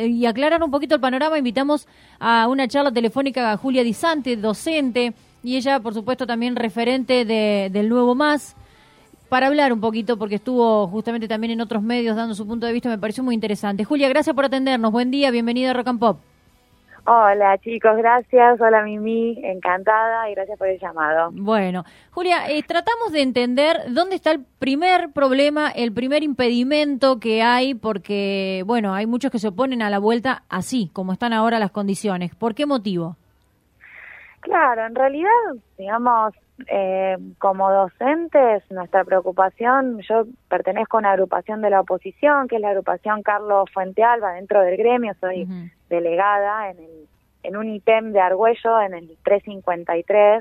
y aclarar un poquito el panorama, invitamos a una charla telefónica a Julia Di Santi, docente, y ella, por supuesto, también referente del Nuevo Más, para hablar un poquito, porque estuvo justamente también en otros medios dando su punto de vista, me pareció muy interesante. Julia, gracias por atendernos, buen día, bienvenida a Rock and Pop. Hola chicos, gracias, hola Mimi, encantada y gracias por el llamado. Bueno, Julia, tratamos de entender dónde está el primer problema, el primer impedimento que hay, porque, bueno, hay muchos que se oponen a la vuelta así, como están ahora las condiciones. ¿Por qué motivo? Claro, en realidad, digamos, como docentes, nuestra preocupación, yo pertenezco a una agrupación de la oposición, que es la agrupación Carlos Fuentealba, dentro del gremio, soy delegada en un IPEM de Argüello, en el 353,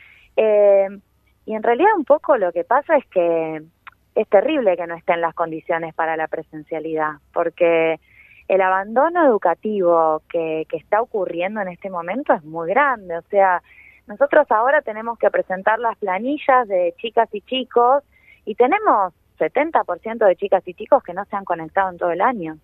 y en realidad un poco lo que pasa es que es terrible que no estén las condiciones para la presencialidad, porque el abandono educativo que está ocurriendo en este momento es muy grande. O sea, nosotros ahora tenemos que presentar las planillas de chicas y chicos y tenemos 70% de chicas y chicos que no se han conectado en todo el año.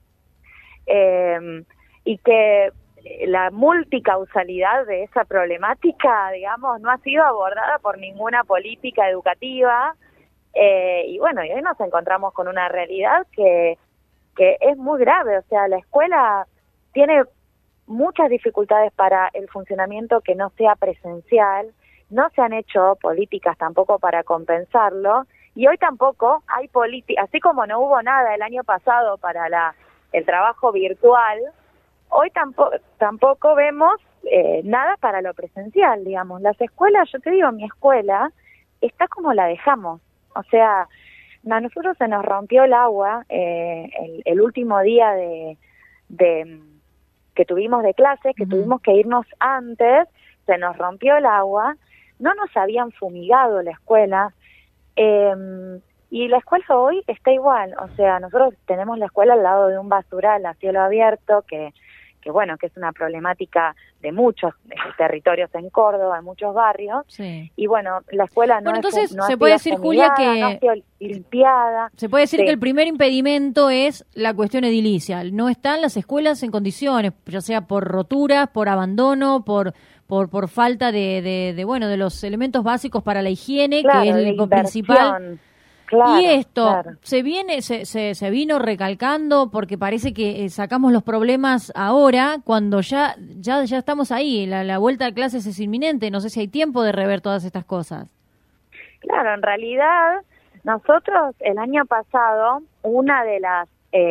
Y que la multicausalidad de esa problemática, digamos, no ha sido abordada por ninguna política educativa. Y bueno, y hoy nos encontramos con una realidad que es muy grave. O sea, la escuela tiene muchas dificultades para el funcionamiento que no sea presencial, no se han hecho políticas tampoco para compensarlo, y hoy tampoco hay política, así como no hubo nada el año pasado para el trabajo virtual, hoy tampoco vemos nada para lo presencial, digamos. Las escuelas, yo te digo, mi escuela está como la dejamos, o sea, a nosotros se nos rompió el agua el último día de que tuvimos de clases, que tuvimos que irnos antes, se nos rompió el agua, no nos habían fumigado la escuela, y la escuela hoy está igual. O sea, nosotros tenemos la escuela al lado de un basural a cielo abierto, que bueno, que es una problemática de muchos territorios en Córdoba, en muchos barrios. Sí. Y bueno, la escuela no entonces no se puede decir, Julia, que no ha sido limpiada. Se puede decir que el primer impedimento es la cuestión edilicia. No están las escuelas en condiciones, ya sea por roturas, por abandono, por falta de bueno, de los elementos básicos para la higiene, claro, que es lo principal. Claro, y esto se vino recalcando porque parece que sacamos los problemas ahora, cuando ya estamos ahí, la vuelta a clases es inminente. No sé si hay tiempo de rever todas estas cosas. Claro, en realidad nosotros el año pasado, una de las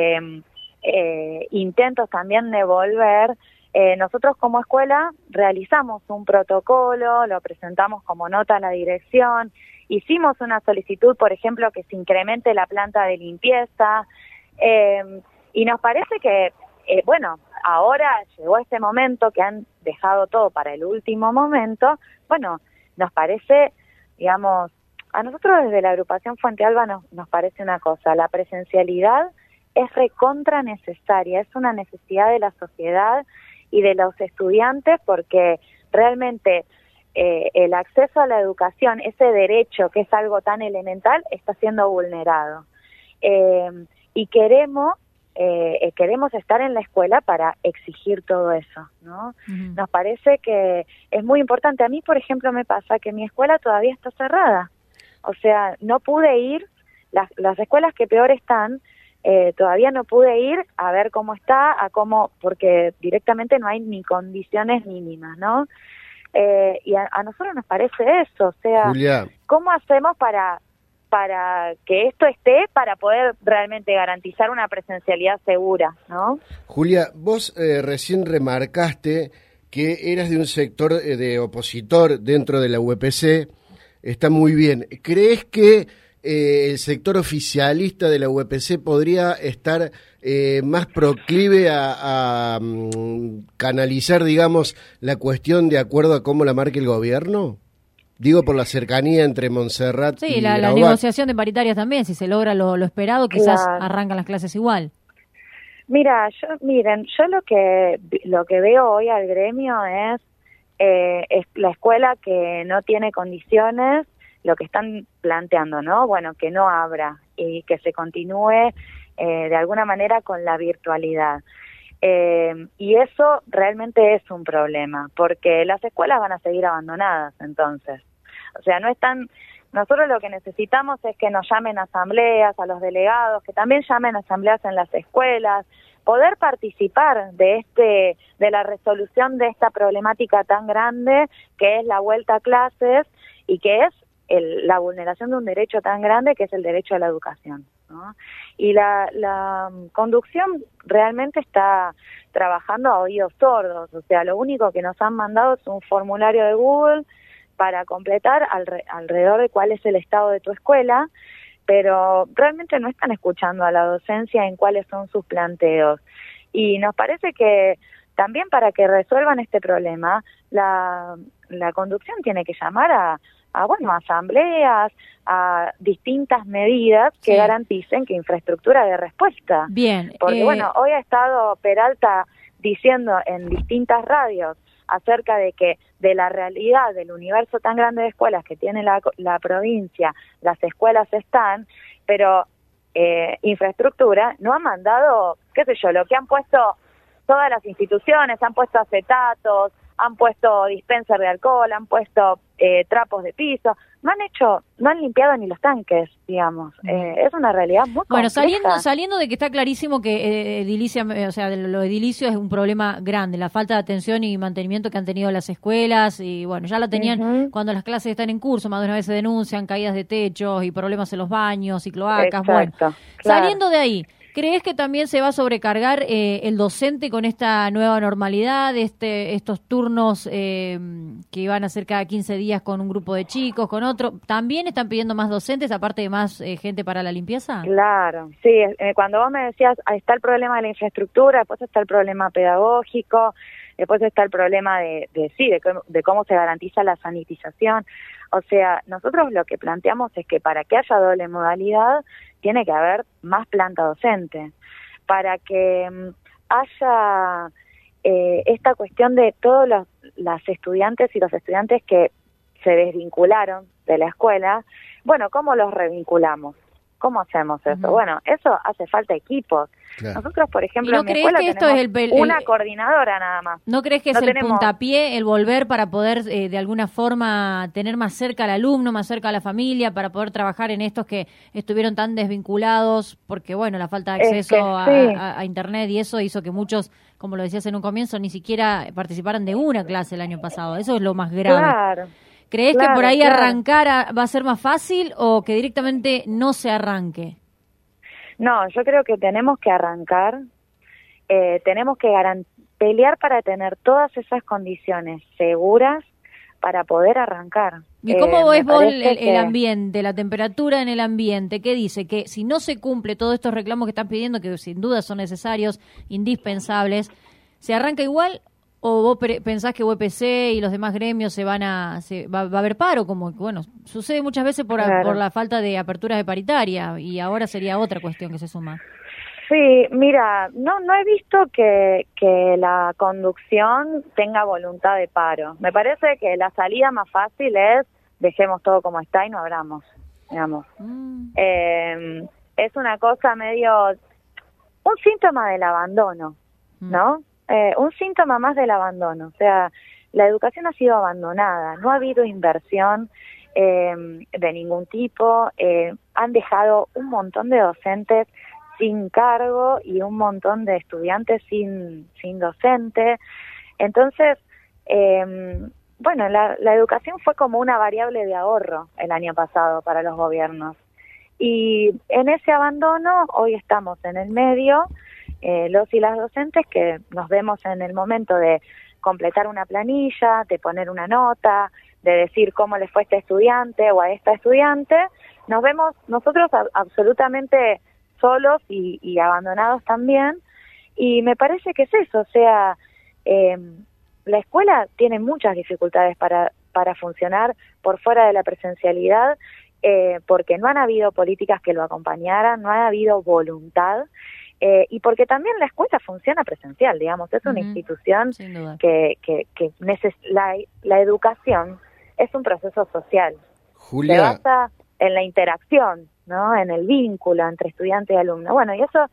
intentos también de volver, nosotros como escuela realizamos un protocolo, lo presentamos como nota a la dirección. Hicimos una solicitud, por ejemplo, que se incremente la planta de limpieza, y nos parece que, bueno, ahora llegó este momento que han dejado todo para el último momento. Bueno, nos parece, digamos, a nosotros desde la agrupación Fuentealba nos parece una cosa: la presencialidad es recontra necesaria, es una necesidad de la sociedad y de los estudiantes, porque realmente el acceso a la educación, ese derecho que es algo tan elemental, está siendo vulnerado. Y queremos estar en la escuela para exigir todo eso, ¿no? Nos parece que es muy importante. A mí, por ejemplo, me pasa que mi escuela todavía está cerrada. O sea, no pude ir, las escuelas que peor están, todavía no pude ir a ver cómo está, porque directamente no hay ni condiciones mínimas, ¿no? Y a nosotros nos parece eso, o sea, Julia, ¿cómo hacemos para que esto esté, para poder realmente garantizar una presencialidad segura, ¿no? Julia, vos recién remarcaste que eras de un sector de opositor dentro de la UPC, está muy bien. ¿Crees que el sector oficialista de la UPC podría estar más proclive a canalizar, digamos, la cuestión de acuerdo a cómo la marque el gobierno? Digo, por la cercanía entre Montserrat y la negociación de paritarias también, si se logra lo esperado, quizás arrancan las clases igual. Miren, yo lo que veo hoy al gremio es la escuela que no tiene condiciones, lo que están planteando, ¿no? Bueno, que no abra y que se continúe de alguna manera con la virtualidad. Y eso realmente es un problema, porque las escuelas van a seguir abandonadas entonces. O sea, no están... Nosotros lo que necesitamos es que nos llamen a asambleas, a los delegados, que también llamen a asambleas en las escuelas, poder participar de la resolución de esta problemática tan grande que es la vuelta a clases y que es la vulneración de un derecho tan grande que es el derecho a la educación, ¿no? Y la conducción realmente está trabajando a oídos sordos, o sea, lo único que nos han mandado es un formulario de Google para completar alrededor de cuál es el estado de tu escuela, pero realmente no están escuchando a la docencia en cuáles son sus planteos. Y nos parece que también para que resuelvan este problema, la conducción tiene que llamar a asambleas, a distintas medidas que garanticen que infraestructura de respuesta. Bien. Porque hoy ha estado Peralta diciendo en distintas radios acerca de la realidad del universo tan grande de escuelas que tiene la provincia, las escuelas están, pero infraestructura no ha mandado, qué sé yo, lo que han puesto todas las instituciones, han puesto acetatos, han puesto dispenser de alcohol, han puesto trapos de piso, no han limpiado ni los tanques, digamos. Es una realidad muy compleja. Bueno, saliendo de que está clarísimo que edilicia, o sea, lo edilicio es un problema grande, la falta de atención y mantenimiento que han tenido las escuelas, y bueno, ya lo tenían cuando las clases están en curso, más de una vez se denuncian caídas de techos y problemas en los baños y cloacas. Exacto, bueno, claro. Saliendo de ahí, ¿crees que también se va a sobrecargar el docente con esta nueva normalidad, estos turnos que van a ser cada 15 días con un grupo de chicos, con otro? ¿También están pidiendo más docentes, aparte de más gente para la limpieza? Claro, sí. Cuando vos me decías, está el problema de la infraestructura, después está el problema pedagógico, después está el problema de cómo se garantiza la sanitización. O sea, nosotros lo que planteamos es que para que haya doble modalidad, tiene que haber más planta docente, para que haya esta cuestión de todos las estudiantes y los estudiantes que se desvincularon de la escuela. Bueno, ¿cómo los revinculamos? ¿Cómo hacemos eso? Bueno, eso hace falta equipos. Claro. Nosotros, por ejemplo, en mi escuela tenemos una coordinadora nada más. ¿No crees que es el puntapié, el volver para poder de alguna forma tener más cerca al alumno, más cerca a la familia, para poder trabajar en estos que estuvieron tan desvinculados? Porque, bueno, la falta de acceso a Internet y eso hizo que muchos, como lo decías en un comienzo, ni siquiera participaran de una clase el año pasado. Eso es lo más grave. Claro. ¿Crees que por ahí arrancar va a ser más fácil o que directamente no se arranque? No, yo creo que tenemos que arrancar, tenemos que pelear para tener todas esas condiciones seguras para poder arrancar. ¿Y cómo ves vos el ambiente, la temperatura en el ambiente? ¿Qué dice? Que si no se cumple todos estos reclamos que están pidiendo, que sin duda son necesarios, indispensables, ¿se arranca igual? ¿O vos pensás que UPC y los demás gremios va a haber paro? Como bueno, sucede muchas veces por la falta de aperturas de paritaria, y ahora sería otra cuestión que se suma. Sí, mira, no he visto que la conducción tenga voluntad de paro. Me parece que la salida más fácil es dejemos todo como está y no abramos, digamos. Es una cosa un síntoma del abandono, ¿no? Un síntoma más del abandono. O sea, la educación ha sido abandonada, no ha habido inversión de ningún tipo, han dejado un montón de docentes sin cargo y un montón de estudiantes sin docente. Entonces, bueno, la educación fue como una variable de ahorro el año pasado para los gobiernos. Y en ese abandono hoy estamos en el medio, los y las docentes que nos vemos en el momento de completar una planilla, de poner una nota, de decir cómo le fue a este estudiante o a esta estudiante, nos vemos nosotros absolutamente solos y abandonados también, y me parece que es eso. O sea, la escuela tiene muchas dificultades para funcionar por fuera de la presencialidad, porque no han habido políticas que lo acompañaran, no ha habido voluntad, y porque también la escuela funciona presencial, digamos, es una institución que la educación es un proceso social. Julia. Se basa en la interacción, ¿no? En el vínculo entre estudiante y alumno. Bueno, y eso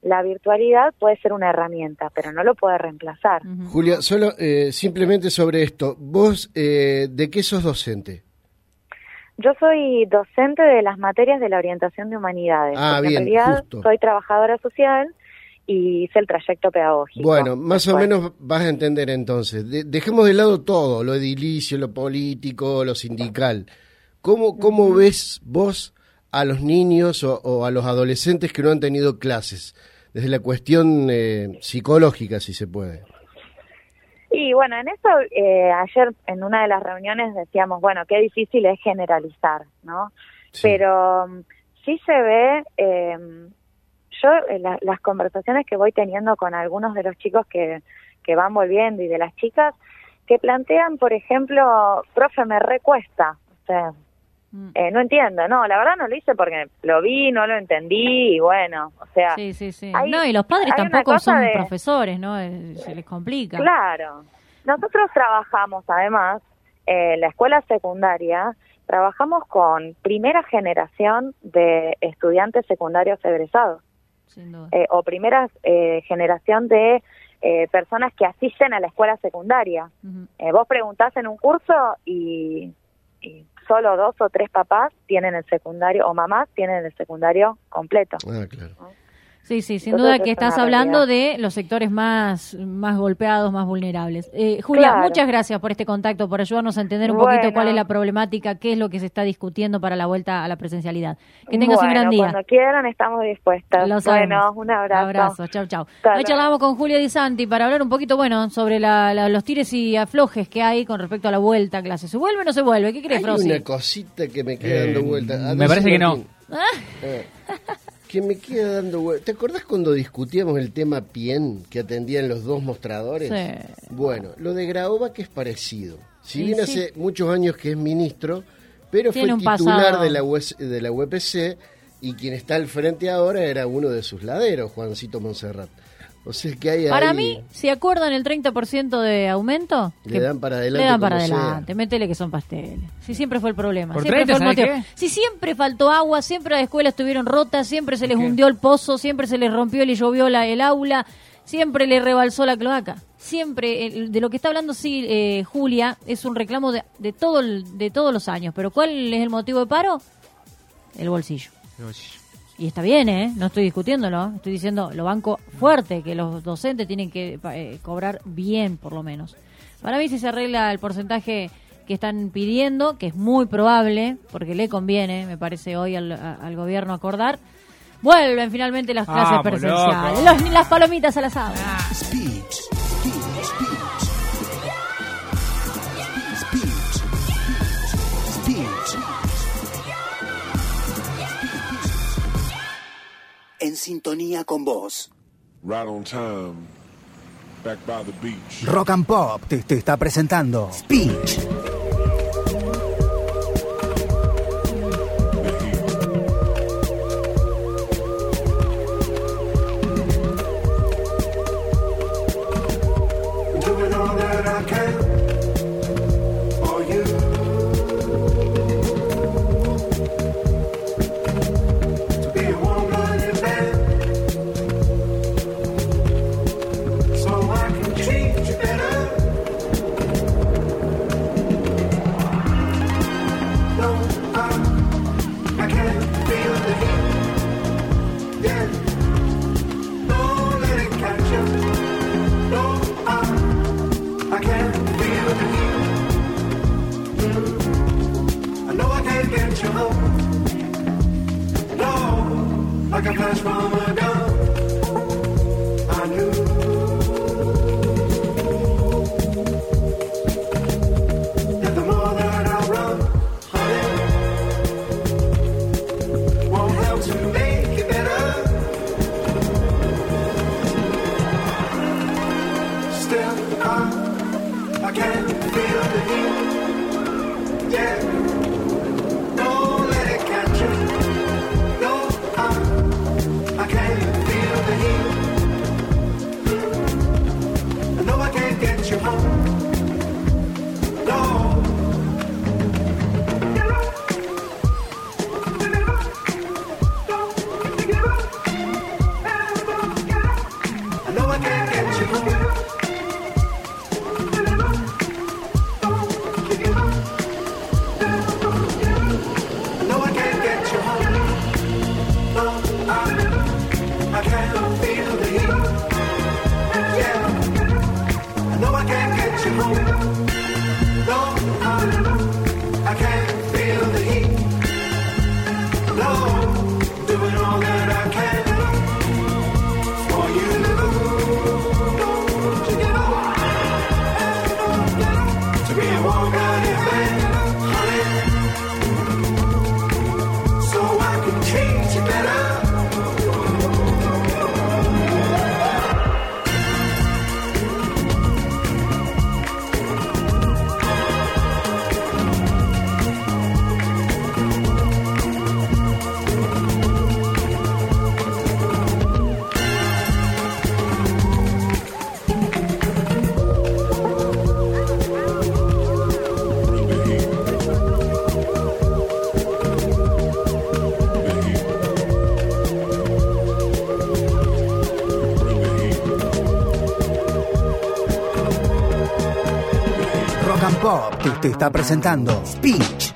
la virtualidad puede ser una herramienta, pero no lo puede reemplazar. Julia, solo simplemente sobre esto, vos, ¿de qué sos docente? Yo soy docente de las materias de la orientación de humanidades. Bien, en realidad justo. soy trabajadora social y hice el trayecto pedagógico. Bueno, más o menos vas a entender entonces. Dejemos de lado todo, lo edilicio, lo político, lo sindical. ¿Cómo ves vos a los niños o a los adolescentes que no han tenido clases? Desde la cuestión psicológica, si se puede. Y bueno, en eso ayer en una de las reuniones decíamos, bueno, qué difícil es generalizar, ¿no? Sí. Pero sí se ve, las conversaciones que voy teniendo con algunos de los chicos que van volviendo y de las chicas, que plantean, por ejemplo, profe, me recuesta, o sea, no entiendo, no, la verdad no lo hice porque lo vi, no lo entendí y bueno, o sea... Sí. No, y los padres tampoco son profesores, ¿no? Se les complica. Claro. Nosotros trabajamos, además, la escuela secundaria, trabajamos con primera generación de estudiantes secundarios egresados. Sin duda. O primera generación de personas que asisten a la escuela secundaria. Vos preguntás en un curso y solo 2 o 3 papás tienen el secundario, o mamás tienen el secundario completo. Ah, claro. Sí, sin duda que estás hablando de los sectores más golpeados, más vulnerables. Julia, claro. Muchas gracias por este contacto, por ayudarnos a entender un poquito cuál es la problemática, qué es lo que se está discutiendo para la vuelta a la presencialidad. Que tengas un gran día. Cuando quieran estamos dispuestas. Bueno, un abrazo. Abrazo, chau. Hoy charlamos con Julia Di Santi para hablar un poquito, sobre los tires y aflojes que hay con respecto a la vuelta a clase. ¿Se vuelve o no se vuelve? ¿Qué crees, Rosy? Hay una cosita que me queda dando vuelta. Me parece que no. Que me queda dando vuelta. ¿Te acordás cuando discutíamos el tema PIEN que atendían los 2 mostradores? Sí. Bueno, lo de Graoba que es parecido. Si bien hace muchos años que es ministro, pero fue titular de la UPC y quien está al frente ahora era uno de sus laderos, Juancito Monserrat. O sea que hay para mí, si acuerdan el 30% de aumento, le dan para adelante. Le dan para adelante, métele que son pasteles. Si siempre fue el problema. ¿Por siempre 30, fue el motivo. qué? Si siempre faltó agua, siempre las escuelas estuvieron rotas, siempre se les hundió el pozo, siempre se les rompió y le llovió el aula, siempre le rebalsó la cloaca. Siempre, de lo que está hablando Julia, es un reclamo de todos los años. Pero ¿cuál es el motivo de paro? El bolsillo. Y está bien, no estoy discutiéndolo, estoy diciendo lo banco fuerte, que los docentes tienen que cobrar bien, por lo menos. Para mí, si se arregla el porcentaje que están pidiendo, que es muy probable, porque le conviene, me parece hoy al gobierno acordar, vuelven finalmente las clases presenciales, las palomitas al asado. En sintonía con vos. Right on time, back by the beach. Rock and Pop te está presentando Speech. Te está presentando Speech.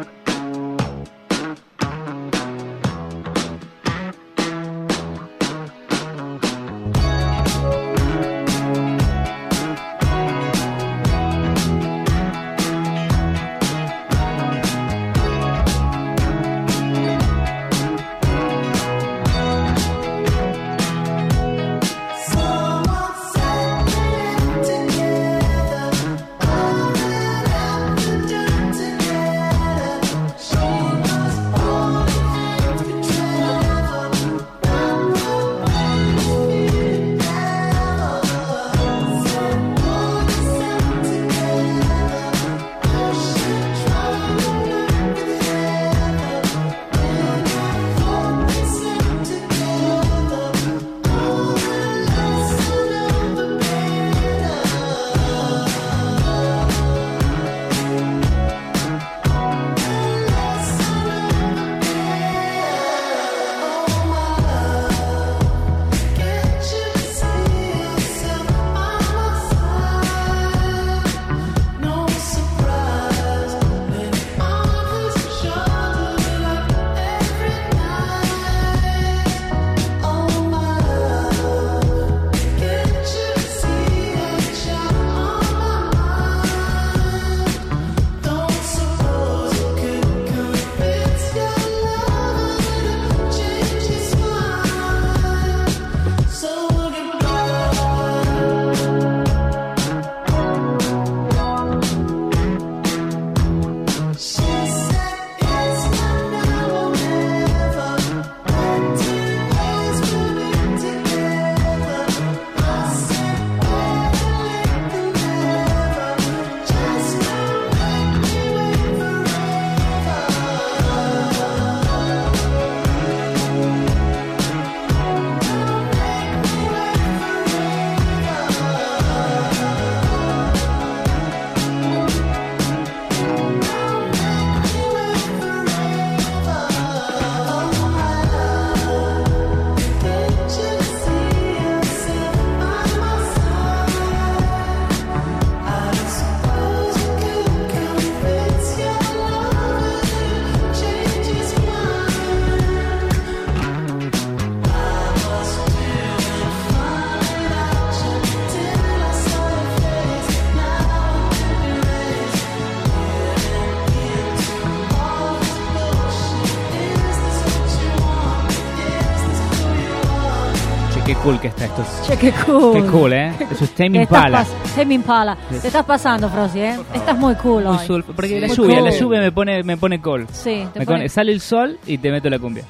Qué cool que está esto. Che, qué cool. Qué cool, ¿eh? Eso es Tame Impala. Tame Impala. Te estás pasando, Frosty, ¿eh? Estás muy cool Muy hoy. porque Sí. la Muy lluvia cool. me pone cool. Sí, te pone... Sale el sol y te meto la cumbia.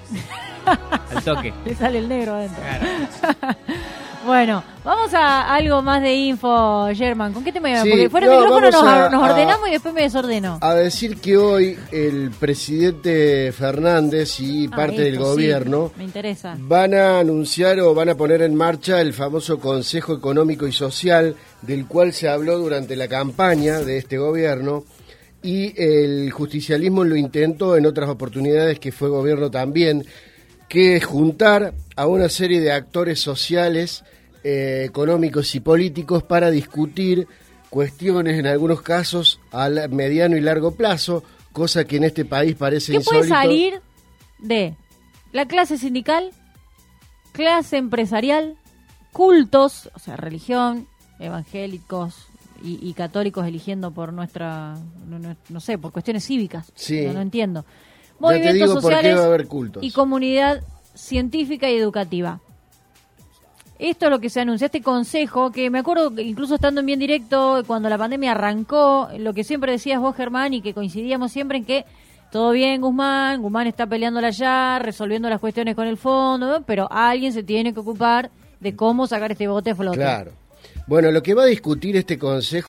Al toque. Le sale el negro adentro. Claro. Bueno, vamos a algo más de info, German. ¿Con qué tema iba? Sí, Porque fuera de micrófono vamos nos ordenamos y después me desordeno. A decir que hoy el presidente Fernández y parte del gobierno sí, me interesa. van a anunciar o van a poner en marcha el famoso Consejo Económico y Social, del cual se habló durante la campaña de este gobierno, y el justicialismo lo intentó en otras oportunidades que fue gobierno también, que es juntar a una serie de actores sociales, económicos y políticos para discutir cuestiones, en algunos casos, a mediano y largo plazo, cosa que en este país parece insólito. ¿Qué puede salir de la clase sindical, clase empresarial, cultos, o sea, religión, evangélicos, y católicos eligiendo por nuestra, no sé, por cuestiones cívicas. Sí. No entiendo. Ya te Movimientos digo por qué sociales va a haber cultos. y comunidad científica y educativa. Esto es lo que se anuncia, este consejo, que me acuerdo que incluso estando en Bien Directo, cuando la pandemia arrancó, lo que siempre decías vos, Germán, y que coincidíamos siempre en que todo bien, Guzmán está peleándola allá, resolviendo las cuestiones con el fondo, ¿no? Pero alguien se tiene que ocupar de cómo sacar este bote a flote. Claro. Bueno, lo que va a discutir este consejo